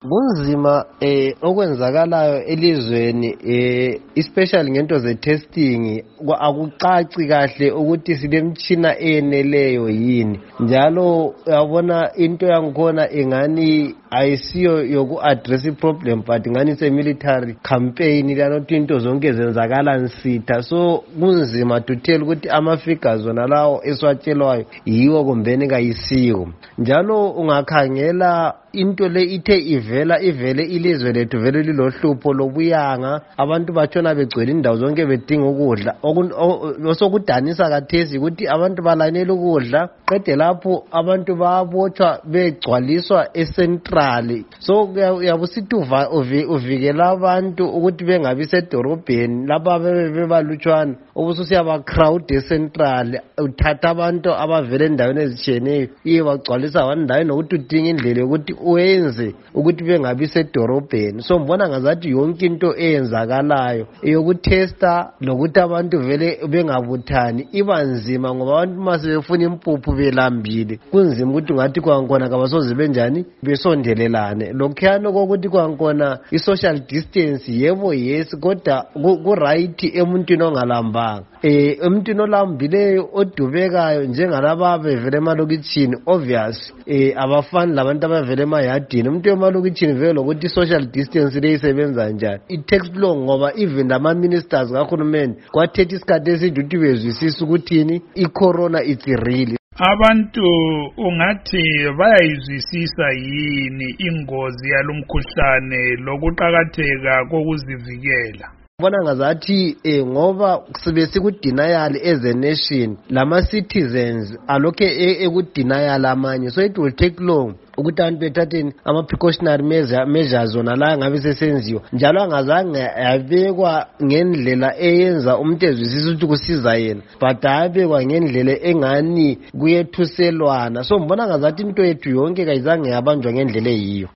kunzima okwenzakalayo elizweni especially ngento ze-testing akucaci kahle ukuthi silemtshina eyeneleyo yini njalo uyabona into yangikhona ingani ayisiyo yoku-address i-problem but ngani se-military campaign lanothi into zonke zenzakala nsitha so kunzima to tell ukuthi ama-figures wona lawo esiwatshelwayo yiwo kumbeni kayisiwo njalo ungakhangela into le ithe ivele ilizwe lethu vele lilohlupho lobuyanga abantu batshona begcwele indawo zonke bedinga ukudla osokudanisa kathesi ukuthi abantu balanela ukudla qede lapho abantu bayabotshwa begcwaliswa ecentrally so uyabusithi uvikela abantu ukuthi bengabi sedorobheni lapha bebalutshwana ubususiyabacrowd ecentrally uthatha abantu abavele endaweni ezitshiyeneyo iye bagcwalisa wandaweni nokuthi udinga indlela yokuthi uyenze ukuthi bengabi sedorobheni so mbona ngazathi yonke into eyenzakalayo eyokuthesta lokuthi abantu vele bengabuthani iba nzima ngoba abantu uma sebefuna impuphu belambile kunzima ukuthi ungathi kwankona kabasoze benjani besondelelane lokhuyana kokuthi kwankona i-social distance yebo yes kodwa ku-right emuntwini ongalambanga emuntwini olambileyo odubekayo njengalaba bevele emalokitshini obvious abafani labantu abavele emayadini umuntu emalokitshini vele lokuthi i-social distance leyisebenza njani it-takes long ngoba even lama-ministers kahulumende kwathetha isikhathi eside ukuthi bezwisisa ukuthini i-corona it's real abantu ungathi bayayizwisisa yini ingozi yalomkhuhlane lokuqhakatheka kokuzivikela bona ngazathi ngoba sibe sikudenial as a nation lama-citizens alokhe ekudenial amanye so it will take long ukuthi abantu bethatheni ama-precautionary measures zona la ngabe sesenziwa njalo angazange yabekwa ngendlela eyenza umuntu ezwisisa ukuthi kusiza yena but ayabekwa ngendlela engani kuyethuselwana so mbona ngazathi into yethu yonke kayizange yabanjwa ngendlela eyiyo